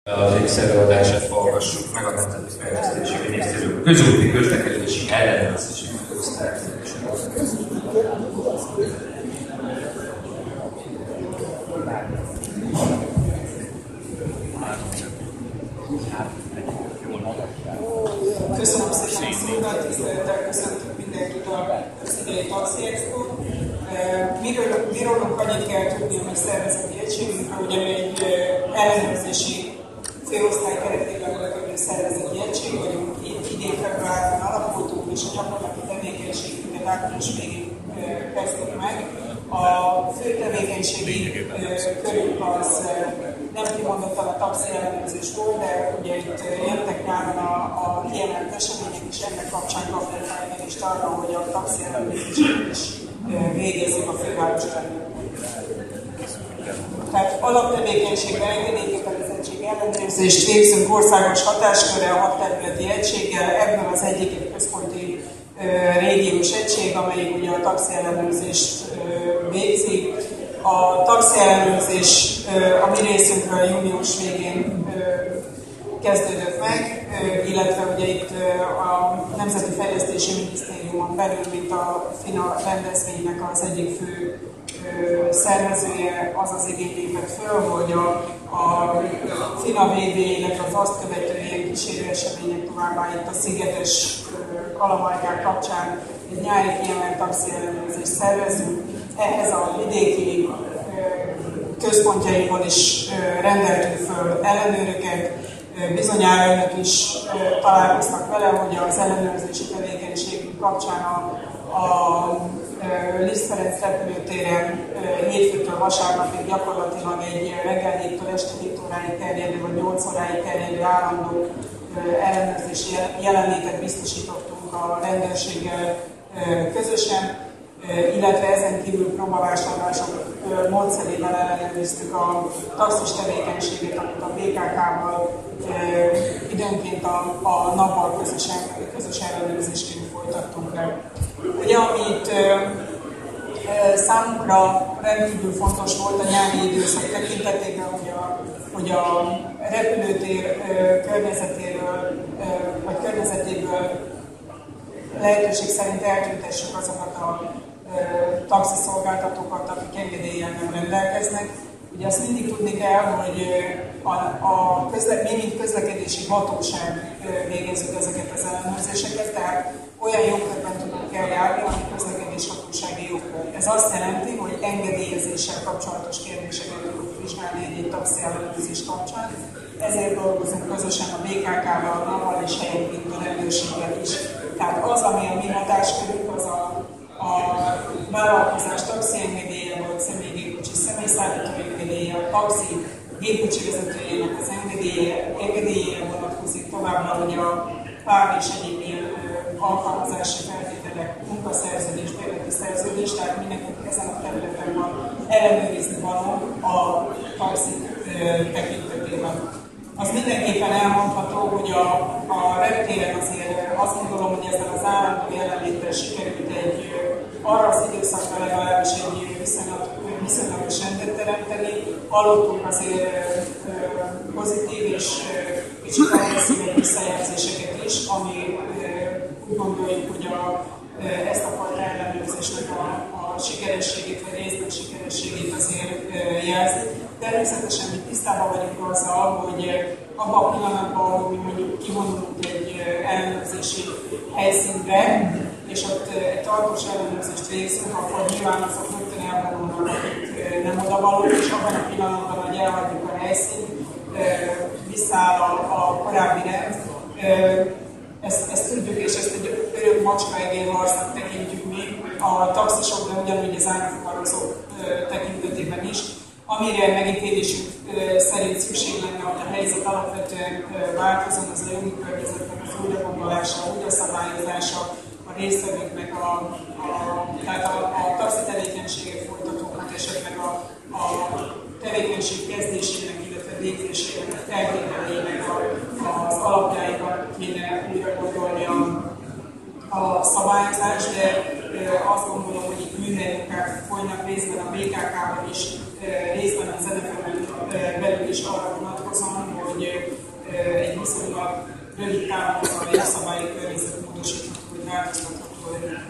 Az X-előadását hallgassuk meg a Nemzeti Fejlesztési Minisztérium közúti közlekedési ellenőrzési osztályvezetése. Köszönöm szépen a szót, tisztelettel köszöntök mindenkit az idei Taxi Expo-n. Miről annyit kell tudni a mi szervezeti egységünkről, hogy egy ellenőrzési főosztály keretében működő szervezeti egység vagyunk. Idén februárban alapultunk, és a gyakorlati tevékenységünket április végén kezdtük meg. A fő tevékenységi körünk az nem kimondottan a taxi ellenőrzés volt, de ugye itt jöttek nyáron a kiemelt események, és ennek kapcsán kaptunk felmérést arra, hogy a taxi ellenőrzést is végezzük a fővárosban. Tehát alaptevékenységben engedélykötelezettség ellenőrzést végzünk országos hatáskörrel, 6 területi egységgel, ebből az egyik egy központi régiós egység, amelyik ugye a taxi ellenőrzést végzi. A taxi ellenőrzés a mi részünkről június végén kezdődött meg, illetve ugye itt a Nemzeti Fejlesztési Minisztériumon belül, mint a FINA rendezvénynek az egyik fő szervezője, az az igény lépett föl, hogy a FINA VB, illetve az azt követő ilyen kísérő események továbbá itt a szigetes kalamajkák kapcsán egy nyári kiemelt taxi ellenőrzést szervezünk. Ehhez a vidéki központjaiból is rendeltünk föl ellenőröket. Bizonyára önök is találkoztak vele, hogy az ellenőrzési tevékenységünk kapcsán a Liszt Ferenc repülőtéren hétfőtől vasárnapig gyakorlatilag egy reggel 7-től este 7 óráig terjedő, vagy 8 óráig terjedő állandó ellenőrzési jelenlétet biztosítottunk a rendőrséggel közösen, illetve ezen kívül próbavásárlások módszerével ellenőriztük a taxis tevékenységet, amit a BKK-val időnként a nappal közös ellenőrzésként folytattunk le. Ugye, amit számunkra rendkívül fontos volt a nyári időszak tekintetében, hogy a repülőtér környezetéből lehetőség szerint eltüntessük azokat a taxiszolgáltatókat, akik engedéllyel nem rendelkeznek. Ugye azt mindig tudni kell, hogy mi, mint közlekedési hatóság végezzük ezeket az ellenőrzéseket, tehát olyan jogkörben tudunk eljárni, ami közlekedés hatósági jogkör. Ez azt jelenti, hogy engedélyezéssel kapcsolatos kérdéseket tudunk vizsgálni egy taxi ellenőrzés kapcsán. Ezért dolgozunk közösen a BKK-val, a NAV-val és helyenként a rendőrséggel is. Tehát az, ami a mi hatáskörünk, az a vállalkozás taxi engedélye volt, személygépkocsi személyszállító engedélye, a taxi gépkocsi vezetőjének az engedélye vonatkozik, továbbá hogy a pár és egyéb ilyen alkalmazási feltételek, munkaszerződés, bérleti szerződés, tehát mindenki ezen a területen van ellenőrizni való a taxi tekintetében. Az mindenképpen elmondható, hogy a reptéren azért azt gondolom, hogy ezzel az állandó jelenléttel sikerült arra az időszakra legalábbis egy viszonylagos rendet teremteni. Hallottunk azért pozitív és kicsit agresszív visszajelzéseket is, ami úgy gondoljuk, hogy ezt a fajta ellenőrzésnek a sikerességét, vagy részben sikerességét azért jelzi. Természetesen mi tisztában vagyunk azzal, hogy abban a pillanatban, ahol mi mondjuk kivonulunk egy ellenőrzési helyszínre, és ott egy tartós ellenőrzést végzünk, akkor nyilván azok rögtön elvonulnak, akik nem odavalók, és abban a pillanatban, hogy elhagyjuk a helyszínt, visszaáll a korábbi rend. Ezt tudjuk, és ezt egy örök macskaegérharcnak tekintjük mi a taxisok, de ugyanúgy az árufuvarozók tekintetében is. Amire megítélésünk szerint szükség lenne, hogy a helyzet alapvetően változon, az a jogi környezetnek az újragondolása, újraszabályozása, a résztvevőknek, tehát a taxi tevékenységet folytatóknak esetleg a tevékenység kezdésének, illetve végzésének, feltételeinek az alapjáikat kéne újra gondolni a szabályozás, de azt gondolom, hogy itt műhelymunkák folynak részben a BKK-ban is, részben az NFM belül is arra vonatkozóan, hogy rövid távon az a jogszabályi környezet módosítható, hogy változtatható legyen.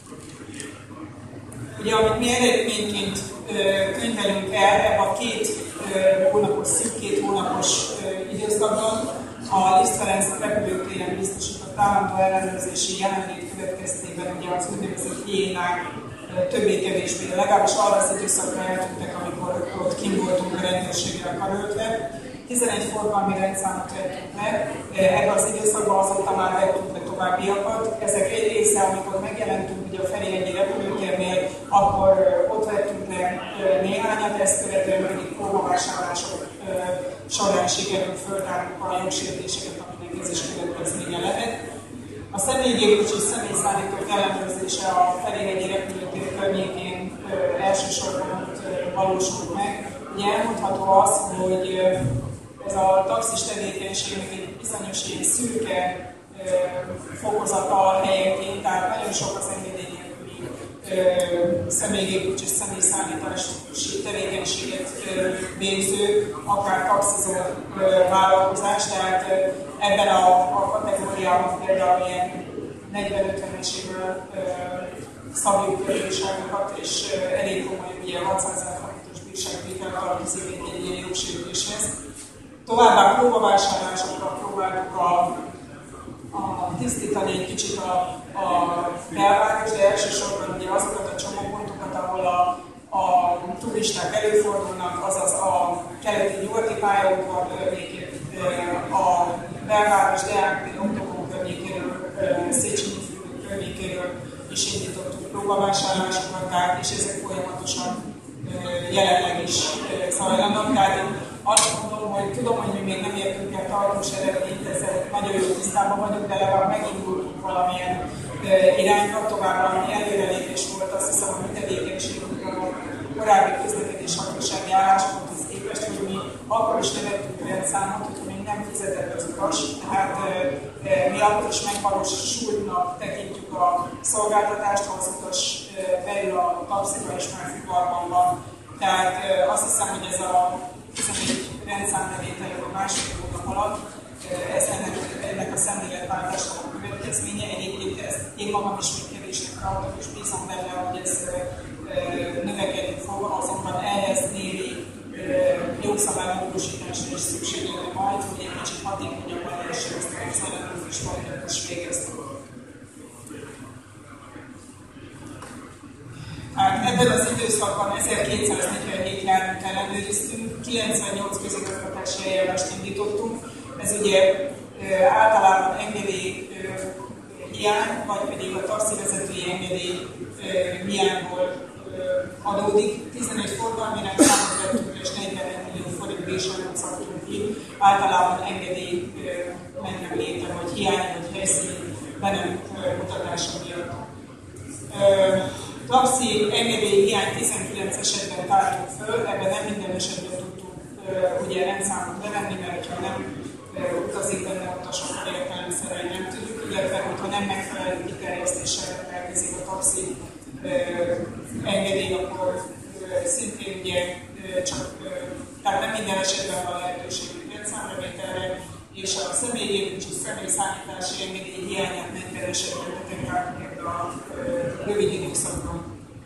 Ugye, amit mi eredményként könyvelünk el ebben a 2 hónapos, szűk 2 hónapos időszakban, a Liszt Ferenc repülőtéren biztosított állandó ellenőrzési jelenlét következtében ugye az úgynevezett hiénák többé-kevésbé, legalábbis arra az időszakra eltűntek, amikor ott kint voltunk a rendőrséggel karöltve. 11 forgalmi rendszámot vettünk le, ebben az időszakban azóta már vettünk le továbbiakat. Ezek egy része, amikor megjelentünk ugye a Ferihegyi repülőtérnél, akkor ott vettünk le néhányat, ezt követően pedig próbavásárlások során sikerült föltárnunk a jogsértéseket, aminek ez is következménye lehet. A személygépkocsi személyszállítók ellenőrzése a Ferihegyi repülőtér környékén elsősorban valósult meg. Ugye elmondható az, hogy ez a taxis tevékenységnek egy bizonyos ilyen szürke fokozata helyenként, tehát nagyon sok az engedély nélküli személygépkocsi személyszállítási tevékenységet végző, akár taxizó vállalkozás, tehát ebben a kategóriában például ilyen 40-50-es évvel szabjuk bíróságokat, és elég komoly, ugye 600 000 forintos bírságvétel tartozik egy ilyen jogsértéshez. Továbbá próbavásárlásokra próbáltuk tisztítani egy kicsit a belváros, de elsősorban ugye azokat a csomópontokat, ahol a turisták előfordulnak, azaz a keleti-nyugati pályaudvar környékén, a belváros Deák Oktogon környékéről, Széchenyi fürdő környékéről is indítottuk próbavásárlásokat, tehát és ezek folyamatosan jelenleg is zajlanak. Tehát én azt mondom, hogy tudom, hogy mi még nem értünk el tartós eredményt, ezzel nagyon jó tisztában vagyok, de legalább megindultunk valamilyen irányba, továbbá előrelépés volt, azt hiszem, a mi tevékenységünk a korábbi közlekedés hatósági állásponthoz képest, hogy mi akkor is nevettünk rendszámot, hogyha még nem fizetett az utas, tehát mi akkor is megvalósultnak tekintjük a szolgáltatást, ha az utas belül a taxiba és már fuvarban van. Tehát azt hiszem, hogy ez a 11 rendszámbevételő a második hónap alatt, ez ennek a szemléletváltásnak a következménye. Egyébként én magam is még kevésnek tartok, és bízom benne, hogy ez növekedni fog, azonban ehhez néri jogszabálymódosításra is szükség lenne majd, hogy egy kicsit hatékonyabban lehessen ezt az ellenőrzés is végezni. Hát ebben az időszakban 1247 járműt ellenőriztünk, 98 közigazgatási eljárást indítottunk. Ez ugye általában engedély hiány, vagy pedig a taxivezetői engedély hiányból adódik. 11 forgalmi rendszámot vettünk és 41 millió forint bírságot szabtunk ki. Általában engedély meg nem léte, vagy hiány, vagy helyszíni be nem mutatása miatt. Taxi engedély hiány 19 esetben tártunk föl, ebben nem minden esetben tudtuk ugye rendszámot bevenni, mert ha nem utazik benne utasok, értelemszerűen nem tudjuk, illetve ha nem megfelelő kiterjesztéssel rendelkezik a taxi engedély, akkor szintén ugye csak, tehát nem minden esetben van lehetőségünk rendszámbevételre, és a személygépkocsi személyszállítási engedély hiányát 40 esetben detektáltuk ebben a rövid időszakban.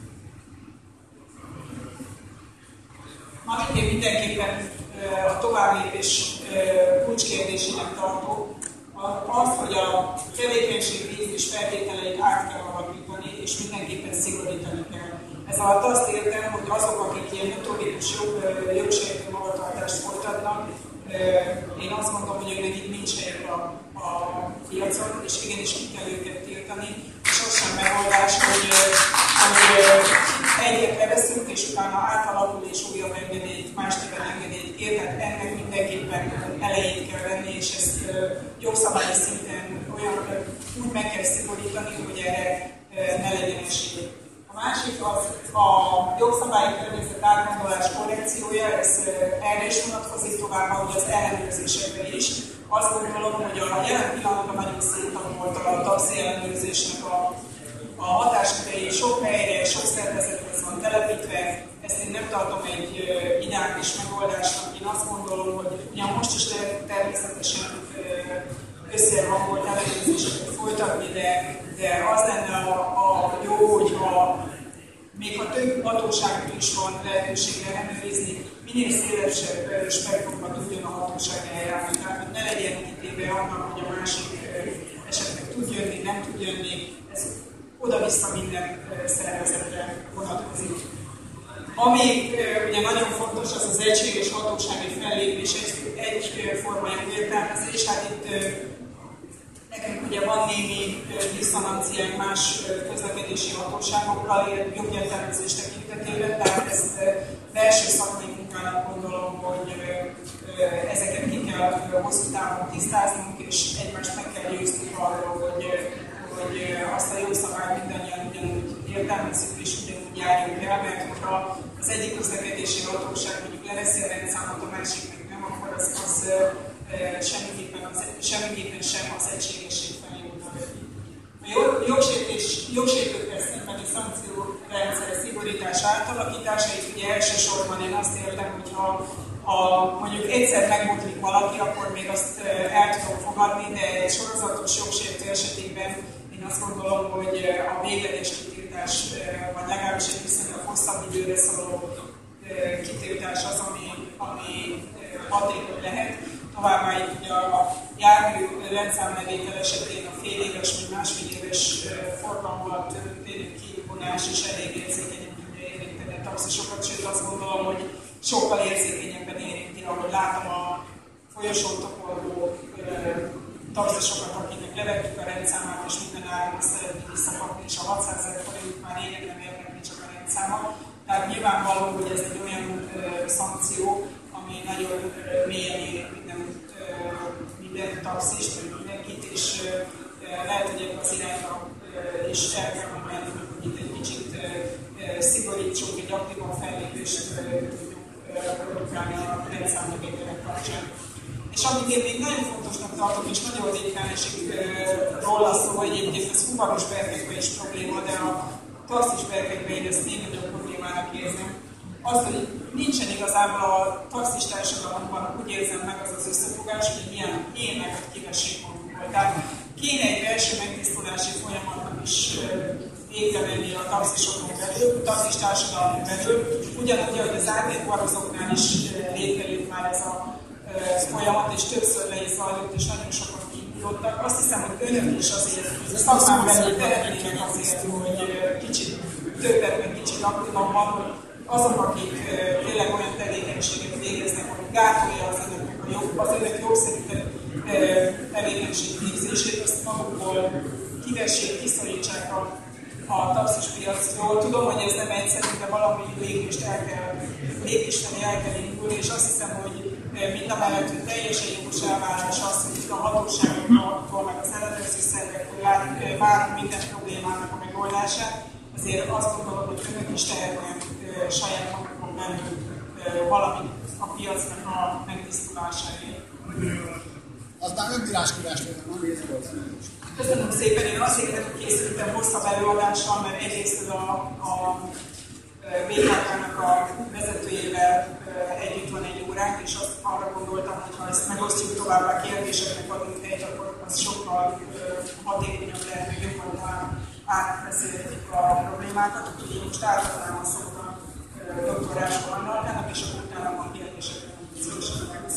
Amit én mindenképpen a továbblépés kulcskérdésének tartok, az, hogy a tevékenység vízis feltételeit át kell alakítani, és mindenképpen szigorítani kell. Ez alatt azt értem, hogy azok, akik ilyen notórikus jogsértő magatartást folytatnak, én azt mondom, hogy őnek itt nincs helyük a piacon, és igenis ki kell őket tiltani, és az sem megoldás, hogy egyet leveszünk, és utána átalakul és újabb engedélyt, más típusú engedélyt kér, tehát ennek mindenképpen elejét kell venni, és ezt jogszabályi szinten olyan úgy meg kell szigorítani, hogy erre ne legyen esély. A másik az a jogszabályi környezet átgondolás korrekciója, ez erre is vonatkozik tovább, hogy az ellenőrzésekre is. Azt gondolom, hogy a jelen pillanatban nagyon széttanult a taxi ellenőrzésnek a hatáskörei sok helyre, sok szervezethez van telepítve. Ezt én nem tartom egy ideális megoldásnak. Én azt gondolom, hogy ugyan most is természetesen össze több hatóságnak is van lehetőségre ellenőrizni, minél szélesebb spektrumban tudjon a hatóság eljárni. Tehát, hogy ne legyen kitéve annak, hogy a másik esetleg tud jönni, nem tud jönni, ez oda-vissza minden szervezetre vonatkozik. Ami ugye nagyon fontos, az az egységes hatósági fellépés, egyformai értelmezés. Hát itt nekünk ugye van némi diszonanciánk más közlekedési hatóságokkal, jogértelmezés tekintetében, tehát ezt belső szakmai munkának gondolom, hogy ezeket ki kell hosszú távon tisztáznunk, és egymást meg kell győznünk arról, hogy azt a jogszabályt mindannyian ugyanúgy értelmezzük és ugyanúgy járjunk el, mert ha az egyik közlekedési hatóság mondjuk leveszi a rendszámot, a másik meg nem, akkor az semmiképpen sem az egységesség felé mutat. A jogsértőkkel szembeni szankciórendszer szigorítás átalakítása, itt ugye elsősorban én azt értem, hogy ha mondjuk egyszer megbotlik valaki, akkor még azt el tudom fogadni, de egy sorozatos jogsértő esetében én azt gondolom, hogy a végleges kitiltás, vagy legalábbis egy viszonylag hosszabb időre szóló kitiltás az, ami hatékony lehet. Továbbá itt ugye a jármű rendszámlevétel esetén a fél éves vagy másfél éves forgalommal történő kivonás is elég érzékenyen tudja érinteni a taxisokat, sőt azt gondolom, hogy sokkal érzékenyebben érinti, ahogy látom a folyosón toporgó taxisokat, akiknek levettük a rendszámát, és minden áron szeretnék visszakapni, és a 600 000 forint már régen nem érnek csak a rendszámot. Tehát nyilvánvaló, hogy ez egy olyan szankció, ami nagyon mélyen érint minden taxist, vagy mindenkit, és lehet, hogy ebben az irányba is el kell menni, hogy itt egy kicsit szigorítsunk, egy aktívan fellépést tudjuk produkálni a rendszámlevételek kapcsán. És amit én még nagyon fontosnak tartok, és nagyon ritkán esik róla szó, egyébként ez fuvaros berkekben is probléma, de a taxis berkekben én ezt még nagyobb problémának érzem. Az, hogy nincsen igazából a taxis társadalomban, úgy érzem meg az az összefogás, hogy ilyen nevet kivessék magunkból. Tehát kéne egy belső megtisztulási folyamatnak is végre venni a taxisokon belül, a taxis társadalmon belül, ugyanúgy, ahogy az átérvarozóknál is létrejött már ez a folyamat, és többször le is zajlott, és nagyon sokan kiindultak. Azt hiszem, hogy önök is azért a szakmán belül tehetnének azért, hogy kicsit többet, meg kicsit aktívabban, hogy azok, akik tényleg olyan tevékenységet végeznek, hogy gátolja az önök jogszerű tevékenység végzését, azt magukból kivessék, kiszorítsák a taxis piacról. Tudom, hogy ez nem egyszerű, de valami lépésfelé el kell indulni, és azt hiszem, hogy mindamellett, hogy teljesen jogos elvárás az, hogy itt a hatóságoktól, meg az ellenőrző szervektől várunk minden problémának a megoldását, azért azt gondolom, hogy önök is tehetnek saját magukon belül valamit a piacnak a megtisztulásáért. Az már önbíráskodás lenne, nem érdekel. Köszönöm szépen, én azért készültem hosszabb előadással, mert egyrészt a BKK-nak a vezetőjével együtt van egy óránk, és azt arra gondoltam, hogy ha ezt megosztjuk továbbá kérdéseknek adunk helyt, akkor az sokkal hatékonyabb lehet, hogy jobban átbeszélhetjük a problémákat. Úgyhogy én most átadnám a szót a Dr. Ráskó Annának, és akkor utána van kérdéseknek.